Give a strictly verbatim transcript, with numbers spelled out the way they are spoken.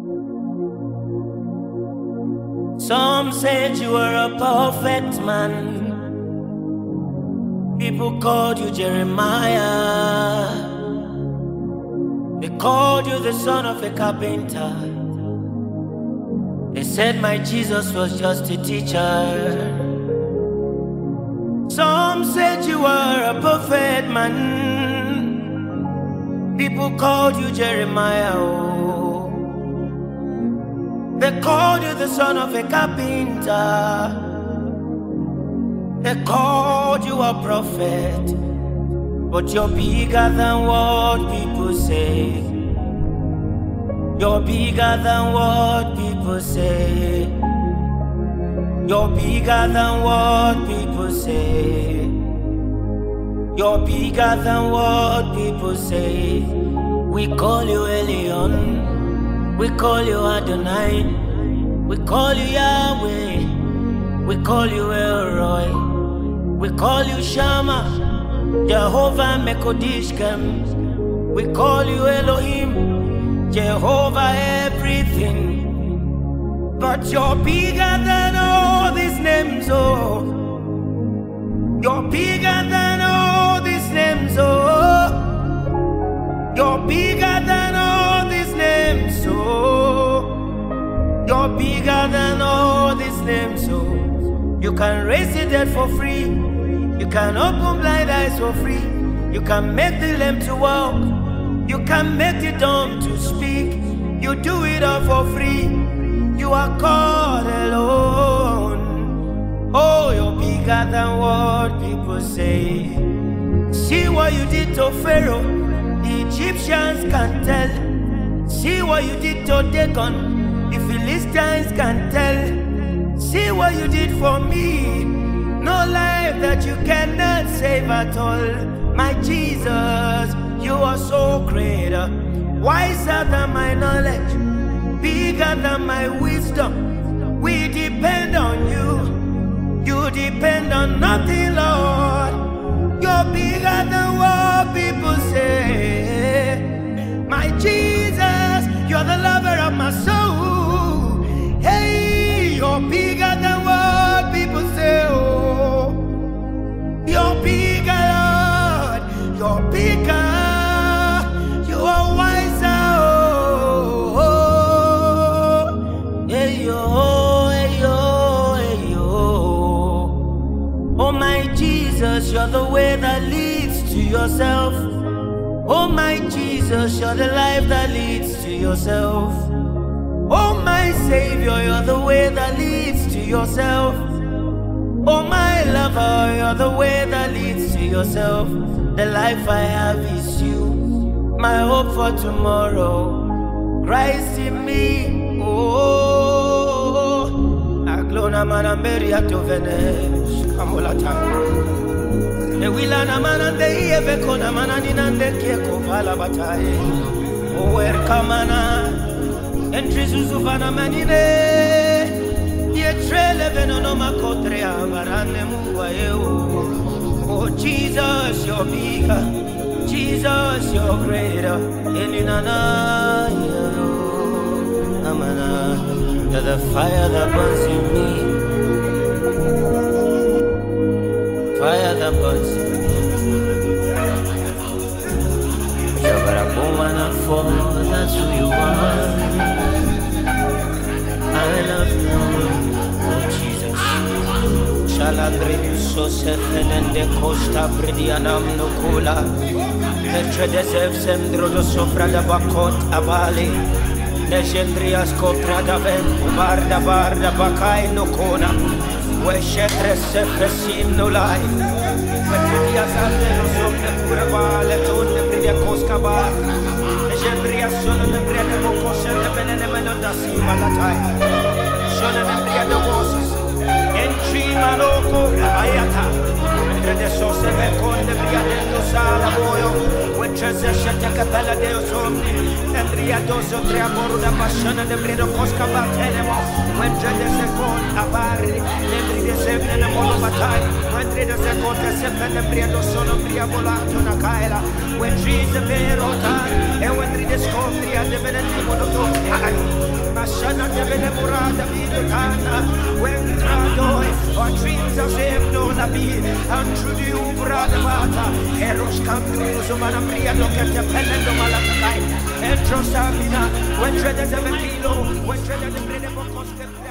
Some said you were a perfect man. People called you Jeremiah. They called you the son of a carpenter. They said my Jesus was just a teacher. Some said you were a perfect man. People called you Jeremiah. Oh. They called you the son of a carpenter. They called you a prophet, but you're bigger than what people say. You're bigger than what people say. You're bigger than what people say. You're bigger than what people say. We call you Elion. We call you Adonai. We call you Yahweh. We call you El Roy. We call you Shama, Jehovah Mekodishkem. We call you Elohim, Jehovah everything. But you're bigger than all these names, oh. You're bigger than all these names, oh. You're bigger than all these names, oh. You're bigger than all these names, oh. You can raise the dead for free. You can open blind eyes for free. You can make the lame to walk. You can make the dumb to speak. You do it all for free. You are God alone. Oh, you're bigger than what people say. See what you did to Pharaoh. The Egyptians can tell. See what you did to Dagon. The Philistines can tell. See what you did for me. No life that you cannot save at all. My Jesus, you are so great. Wiser than my knowledge, bigger than my wisdom. We depend on you. You depend on nothing, Lord. You're bigger than what people say. My Jesus, you're the lover of my soul. Hey, you're bigger than what people say, oh. You're bigger, Lord. You're bigger. You are wiser, oh. Hey, yo, hey, yo, hey, yo. Oh, my Jesus, you're the way that leads to yourself. Oh, my Jesus, you're the life that leads to yourself. Oh, my Savior, you're the way that leads to yourself. Oh, my lover, you're the way that leads to yourself. The life I have is you, my hope for tomorrow. Christ in me, oh. Aglona manamberia to Venice, Kamolata. The Willana manande, Evekona mananinande, Kieko Valabatai. Oh, where Kamana. Entri Zuzuvana manine, Yetrele venono makotrea barane muwaeo. Oh Jesus, you're bigger. Jesus, you're greater. Elinana, Amana, you're the fire that burns in me. Fire that burns in me. You're a woman and fall, that's who you are. I love you, oh Jesus. Shalandre so sefelende costa bridianam no cola. Petre desev sendro do sopra da bacot abali. Legendrias copra da ven, barda barda bacai no cona. Weshetre sefesim no lai. Petrias ante no sopra pura vale, tonne bridia cosca bar. Legendrias sono de briade bocosha de venene melonda si malatai. Sono de briade bocosas. Entri maloko ayata. Entre so se ve con de briade no sala boyo. Wenche se shete capella de osomni. Endria doso tre amoru da passione de briade cosca batene. Wenche de se con abari. Le bride se ne mono batai. Wenche de se con se pende briade sono bria volato na caela. Wenche se vero tai. E wenche de scopri a de venene mono to. Shana de Benemurada Vidana, when Gradoi, our dreams are saved, no Labi, and through you, brother Vata, Eros Campu, Zumana Priya, look at the Pelendo Malakai, and Trostamina, when Treasures of a Kilo, when Treasures of the